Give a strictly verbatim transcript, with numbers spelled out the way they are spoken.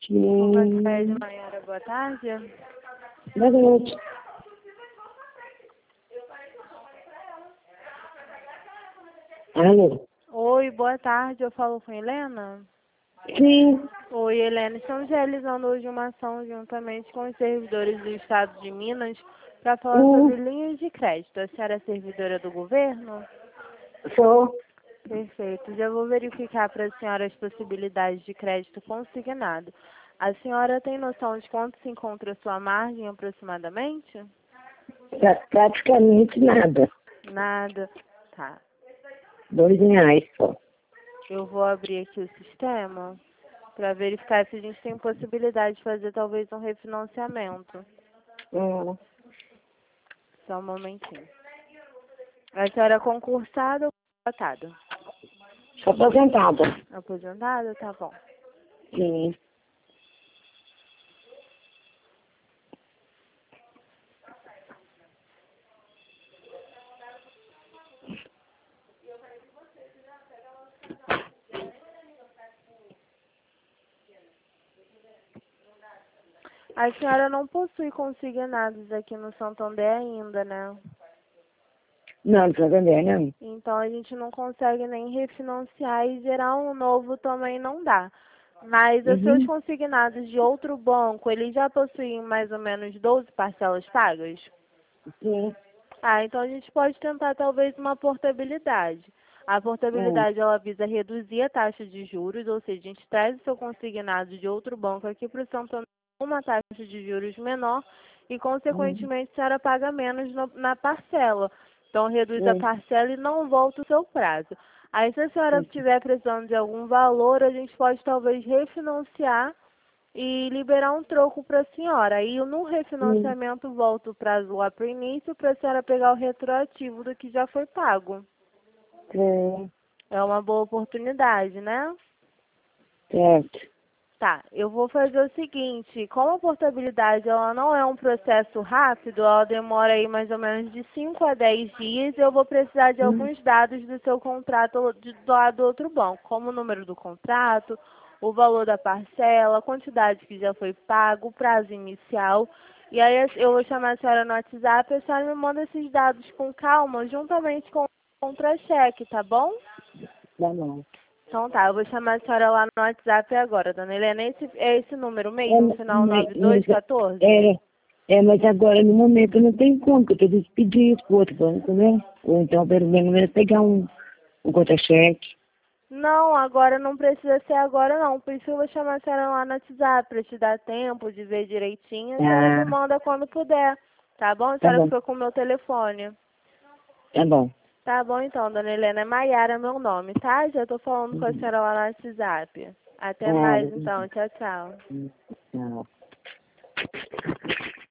Sim. Café Maiara, boa tarde. Boa noite. Alô? Oi, boa tarde. Eu falo com Helena? Sim. Oi, Helena. Estamos realizando hoje uma ação juntamente com os servidores do Estado de Minas para falar Hum, sobre linhas de crédito. A senhora é servidora do governo? sou. Perfeito. Já vou verificar para a senhora as possibilidades de crédito consignado. A senhora tem noção de quanto se encontra a sua margem aproximadamente? Pra- praticamente nada. Nada. Tá. Dois reais só. Eu vou abrir aqui o sistema para verificar se a gente tem possibilidade de fazer talvez um refinanciamento. Hum, Só um momentinho. A senhora é concursada ou contratada? sou aposentada. Aposentada? Tá bom. Sim. A senhora não possui consignados aqui no Santander ainda, né? Não, não sou vender, não. Então a gente não consegue nem refinanciar e gerar um novo também não dá. Mas os seus Uhum. consignados de outro banco, eles já possuem mais ou menos doze parcelas pagas? Sim. Ah, então a gente pode tentar talvez uma portabilidade. A Hum, portabilidade ela visa reduzir a taxa de juros, ou seja, a gente traz o seu consignado de outro banco aqui para o Santander com uma taxa de juros menor e, hum, consequentemente, a senhora paga menos no- na parcela. Então, reduz a hum, parcela e não volta o seu prazo. Aí, se a senhora hum, estiver precisando de algum valor, a gente pode talvez refinanciar e liberar um troco para a senhora. Aí no hum, refinanciamento volta o prazo lá para o início para a senhora pegar o retroativo do que já foi pago. hum, É uma boa oportunidade, né? certo. Tá, eu vou fazer o seguinte, como a portabilidade ela não é um processo rápido, ela demora aí mais ou menos de cinco a dez dias, eu vou precisar de Hum, alguns dados do seu contrato de, do lado do outro banco, como o número do contrato, o valor da parcela, a quantidade que já foi pago, o prazo inicial. E aí eu vou chamar a senhora no WhatsApp e a senhora me manda esses dados com calma, juntamente com o contra-cheque, tá bom? tá bom. Então tá, eu vou chamar a senhora lá no WhatsApp agora, dona Helena. Esse, é esse número É, mesmo, final mas, nove dois mas, um quatro? é, é, mas agora no momento não tem como, porque eu tenho que pedir isso pro outro banco, né? Ou então, pelo menos, pegar um, um contra-cheque. Não, agora não precisa ser agora não. Por isso eu vou chamar a senhora lá no WhatsApp, pra te dar tempo de ver direitinho. A senhora me Ah, manda quando puder, tá bom? A tá senhora bom, ficou com o meu telefone. tá bom. Tá bom então, dona Helena. É Maiara meu nome, tá? Já tô falando com a Uhum. senhora lá no WhatsApp. Até Ah, mais então. Tchau, tchau. não.